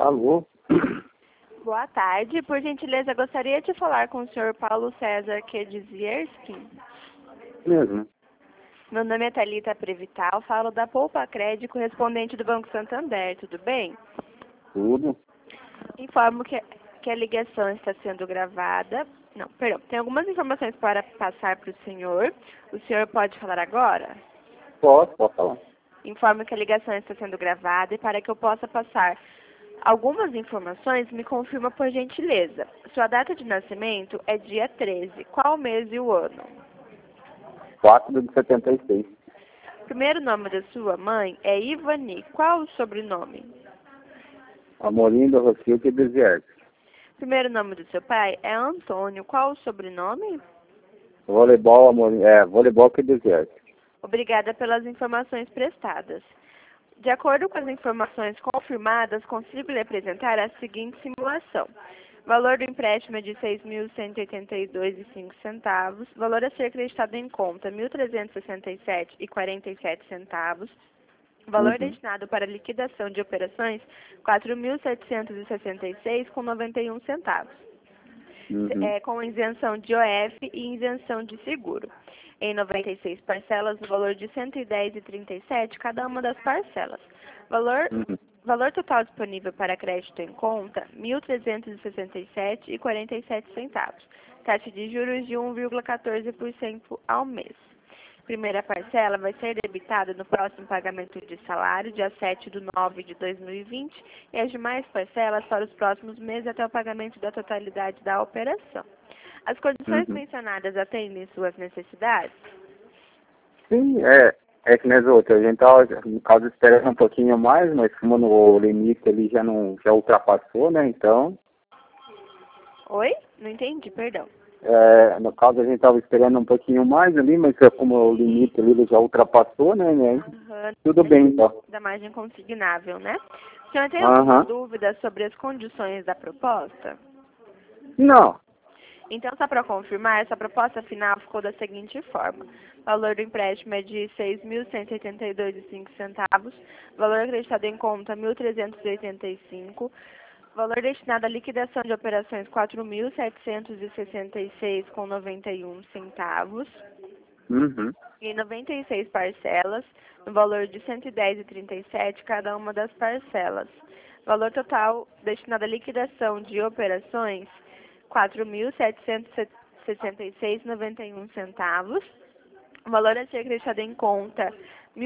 Alô? Boa tarde. Por gentileza, gostaria de falar com o senhor Paulo César Kedzierski. Mesmo. Meu nome é Thalita Prevital, falo da Poupa Crédito, correspondente do Banco Santander, tudo bem? Tudo. Informo que a ligação está sendo gravada. Não, perdão. Tem algumas informações para passar para o senhor. O senhor pode falar agora? Pode falar. Informo que a ligação está sendo gravada e para que eu possa passar algumas informações, me confirma por gentileza. Sua data de nascimento é dia 13. Qual o mês e o ano? 4 de 76. Primeiro nome da sua mãe é Ivani. Qual o sobrenome? Amorim do Rocio Kedzierski. Primeiro nome do seu pai é Antônio. Qual o sobrenome? Voleibol Amorim. Voleibol Kedzierski. Obrigada pelas informações prestadas. De acordo com as informações confirmadas, consigo lhe apresentar a seguinte simulação. Valor do empréstimo é de R$ 6.182,05. Valor a ser acreditado em conta, R$ 1.367,47. Valor destinado para liquidação de operações, R$ 4.766,91. Com isenção de OF e isenção de seguro. Em 96 parcelas, no valor de R$ 110,37 cada uma das parcelas. Valor total disponível para crédito em conta, R$ 1.367,47. Taxa de juros de 1,14% ao mês. Primeira parcela vai ser debitada no próximo pagamento de salário, dia 7/9 de 2020, e as demais parcelas para os próximos meses até o pagamento da totalidade da operação. As condições mencionadas atendem suas necessidades? Sim, é que nas outras. A gente estava, no caso, esperando um pouquinho mais, mas como o limite ali já ultrapassou, né? Então. Oi? Não entendi, perdão. No caso, a gente estava esperando um pouquinho mais ali, mas como o limite ali já ultrapassou, né? Tudo bem, então. Da margem consignável, né? O senhor tem alguma dúvida sobre as condições da proposta? Não. Então, só para confirmar, essa proposta final ficou da seguinte forma. O valor do empréstimo é de R$ 6.182,05. Valor acreditado em conta, R$ 1.385. Valor destinado à liquidação de operações, R$ 4.766,91. Em 96 parcelas, no valor de R$ 110,37 cada uma das parcelas. Valor total destinado à liquidação de operações, R$ 4.766,91. Valor a ser acreditado em conta, R$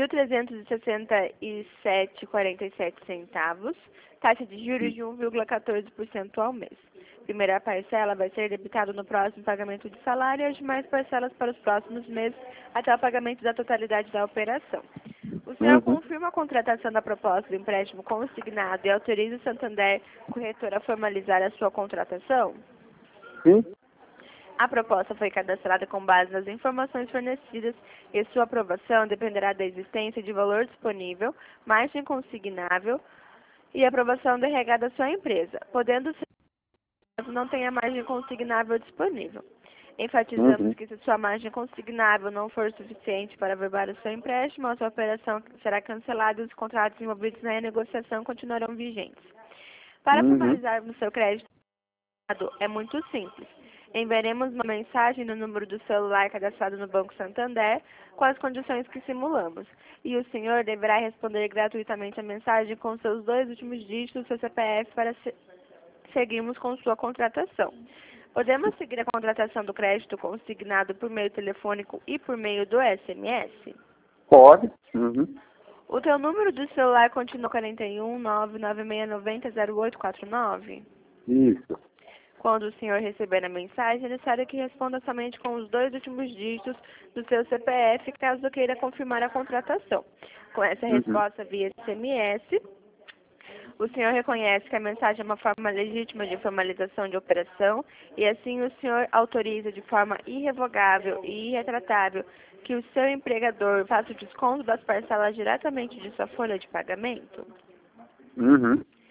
1.367,47. Taxa de juros de 1,14% ao mês. Primeira parcela vai ser debitada no próximo pagamento de salário e as demais parcelas para os próximos meses até o pagamento da totalidade da operação. O senhor confirma a contratação da proposta do empréstimo consignado e autoriza o Santander Corretor a formalizar a sua contratação? Sim. A proposta foi cadastrada com base nas informações fornecidas e sua aprovação dependerá da existência de valor disponível, margem consignável e aprovação do RH da sua empresa, podendo ser que não tenha margem consignável disponível. Enfatizamos que se sua margem consignável não for suficiente para averbar o seu empréstimo, a sua operação será cancelada e os contratos envolvidos na negociação continuarão vigentes. Para formalizarmos seu crédito, é muito simples. Enviaremos uma mensagem no número do celular cadastrado no Banco Santander com as condições que simulamos. E o senhor deverá responder gratuitamente a mensagem com seus 2 últimos dígitos do seu CPF para seguirmos com sua contratação. Podemos seguir a contratação do crédito consignado por meio telefônico e por meio do SMS? Pode. O teu número do celular continua 41 99690 0849? Isso. Quando o senhor receber a mensagem, é necessário que responda somente com os 2 últimos dígitos do seu CPF, caso queira confirmar a contratação. Com essa resposta via SMS, o senhor reconhece que a mensagem é uma forma legítima de formalização de operação e assim o senhor autoriza de forma irrevogável e irretratável que o seu empregador faça o desconto das parcelas diretamente de sua folha de pagamento?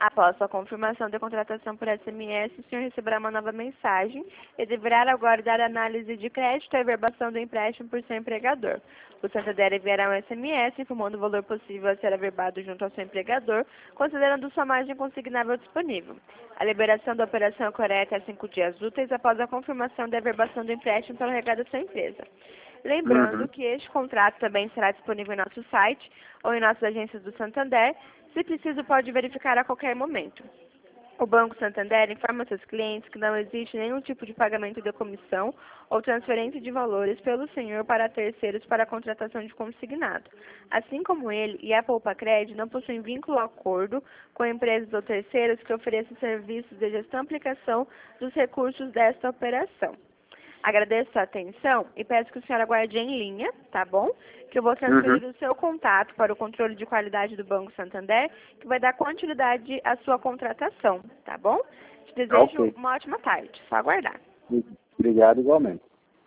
Após sua confirmação de contratação por SMS, o senhor receberá uma nova mensagem e deverá aguardar a análise de crédito e averbação do empréstimo por seu empregador. O Santander enviará um SMS informando o valor possível a ser averbado junto ao seu empregador, considerando sua margem consignável disponível. A liberação da operação ocorre até 5 dias úteis após a confirmação da averbação do empréstimo pelo regado da sua empresa. Lembrando que este contrato também será disponível em nosso site ou em nossas agências do Santander. Se preciso, pode verificar a qualquer momento. O Banco Santander informa seus clientes que não existe nenhum tipo de pagamento de comissão ou transferência de valores pelo senhor para terceiros para a contratação de consignado. Assim como ele e a Poupa Cred não possuem vínculo ou acordo com empresas ou terceiros que ofereçam serviços de gestão e aplicação dos recursos desta operação. Agradeço a atenção e peço que o senhor aguarde em linha, tá bom? Que eu vou transferir o seu contato para o controle de qualidade do Banco Santander, que vai dar continuidade à sua contratação, tá bom? Te desejo uma ótima tarde. Só aguardar. Obrigado igualmente.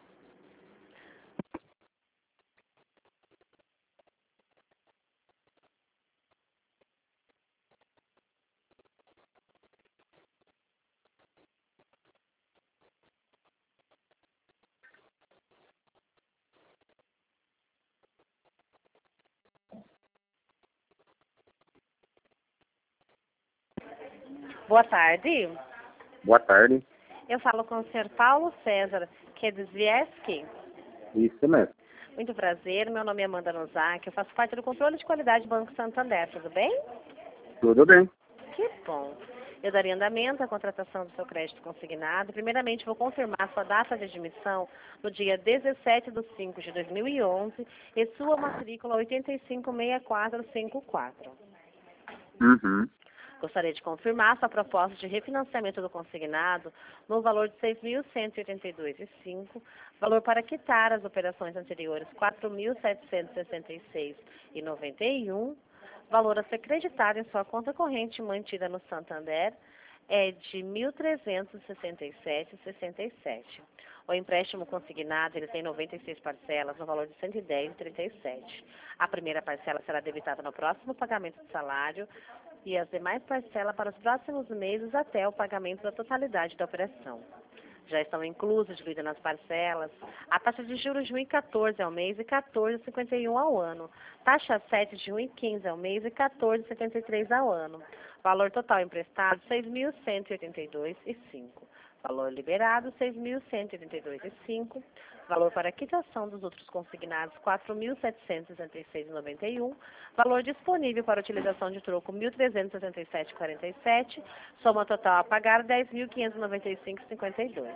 Boa tarde. Boa tarde. Eu falo com o senhor Paulo César Kedzieski. Isso mesmo. Muito prazer, meu nome é Amanda Nozak, eu faço parte do controle de qualidade do Banco Santander, tudo bem? Tudo bem. Que bom. Eu daria andamento à contratação do seu crédito consignado. Primeiramente, vou confirmar sua data de admissão no dia 17 de 5 de 2011 e sua matrícula 856454. Gostaria de confirmar sua proposta de refinanciamento do consignado no valor de R$ 6.182,05, valor para quitar as operações anteriores R$ 4.766,91, valor a ser creditado em sua conta corrente mantida no Santander é de R$ 1.367,67. O empréstimo consignado ele tem 96 parcelas no valor de R$ 110,37. A primeira parcela será debitada no próximo pagamento do salário e as demais parcelas para os próximos meses até o pagamento da totalidade da operação. Já estão inclusas, divididas nas parcelas, a taxa de juros de 1,14 ao mês e 14,51 ao ano, taxa 7 de 1,15 ao mês e 14,73 ao ano, valor total emprestado R$ 6.182,05. Valor liberado, R$ 6.182,05. Valor para quitação dos outros consignados, R$ 4.766,91. Valor disponível para utilização de troco, R$ 1.377,47. Soma total a pagar, R$ 10.595,52.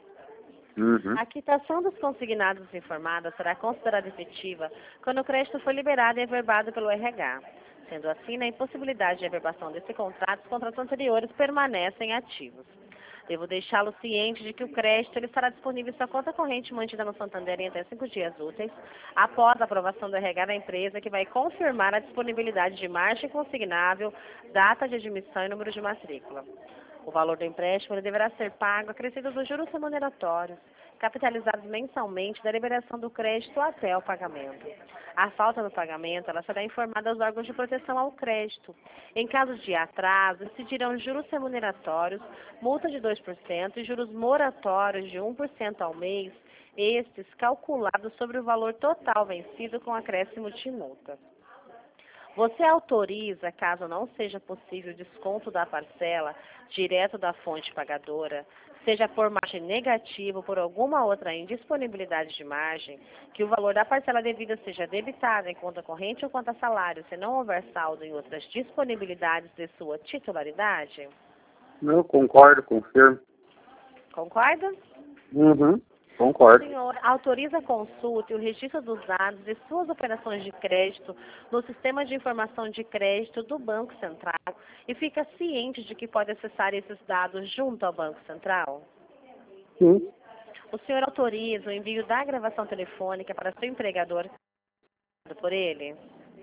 A quitação dos consignados informados será considerada efetiva quando o crédito for liberado e averbado pelo RH. Sendo assim, na impossibilidade de averbação desse contrato, os contratos anteriores permanecem ativos. Devo deixá-lo ciente de que o crédito ele estará disponível em sua conta corrente mantida no Santander em até 5 dias úteis, após a aprovação do RH da empresa, que vai confirmar a disponibilidade de margem consignável, data de admissão e número de matrícula. O valor do empréstimo ele deverá ser pago acrescido dos juros remuneratórios, capitalizados mensalmente da liberação do crédito até o pagamento. A falta do pagamento ela será informada aos órgãos de proteção ao crédito. Em caso de atraso, incidirão juros remuneratórios, multa de 2% e juros moratórios de 1% ao mês, estes calculados sobre o valor total vencido com acréscimo de multa. Você autoriza, caso não seja possível o desconto da parcela direto da fonte pagadora, seja por margem negativa ou por alguma outra indisponibilidade de margem, que o valor da parcela devida seja debitado em conta corrente ou conta salário, se não houver saldo em outras disponibilidades de sua titularidade? Eu concordo, confirmo. Concorda? Concordo. O senhor autoriza a consulta e o registro dos dados de suas operações de crédito no Sistema de Informação de Crédito do Banco Central e fica ciente de que pode acessar esses dados junto ao Banco Central? Sim. O senhor autoriza o envio da gravação telefônica para seu empregador por ele?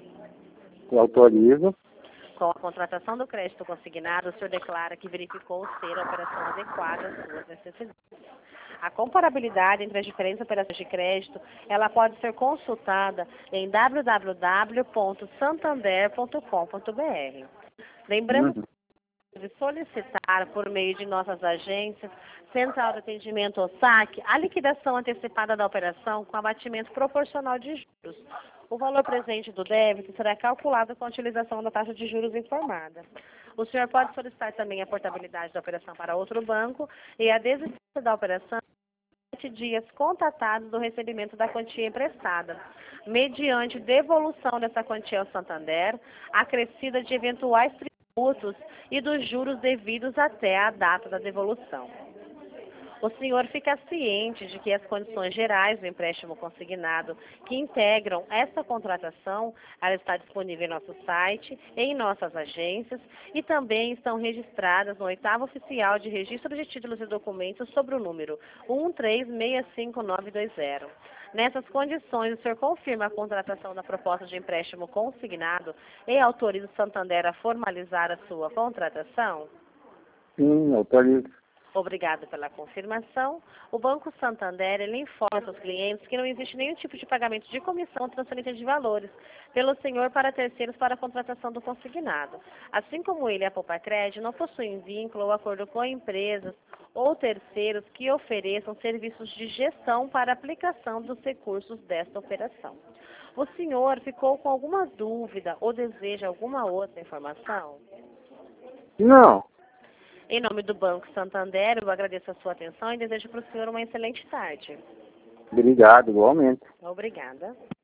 Eu autorizo. Com a contratação do crédito consignado, o senhor declara que verificou ser a operação adequada às suas necessidades. A comparabilidade entre as diferentes operações de crédito, ela pode ser consultada em www.santander.com.br. Lembrando pode solicitar por meio de nossas agências, Central de Atendimento ou SAC, a liquidação antecipada da operação com abatimento proporcional de juros. O valor presente do débito será calculado com a utilização da taxa de juros informada. O senhor pode solicitar também a portabilidade da operação para outro banco e a desistência da operação 7 dias contatados do recebimento da quantia emprestada, mediante devolução dessa quantia ao Santander, acrescida de eventuais tributos e dos juros devidos até a data da devolução. O senhor fica ciente de que as condições gerais do empréstimo consignado que integram essa contratação, ela está disponível em nosso site, em nossas agências e também estão registradas no 8º Oficial de Registro de Títulos e Documentos sobre o número 1365920. Nessas condições, o senhor confirma a contratação da proposta de empréstimo consignado e autoriza o Santander a formalizar a sua contratação? Sim, autorizo. Obrigado pela confirmação. O Banco Santander ele informa aos clientes que não existe nenhum tipo de pagamento de comissão ou transferência de valores pelo senhor para terceiros para a contratação do consignado. Assim como ele e a Poupacred não possuem vínculo ou acordo com empresas ou terceiros que ofereçam serviços de gestão para aplicação dos recursos desta operação. O senhor ficou com alguma dúvida ou deseja alguma outra informação? Não. Em nome do Banco Santander, eu agradeço a sua atenção e desejo para o senhor uma excelente tarde. Obrigado, igualmente. Obrigada.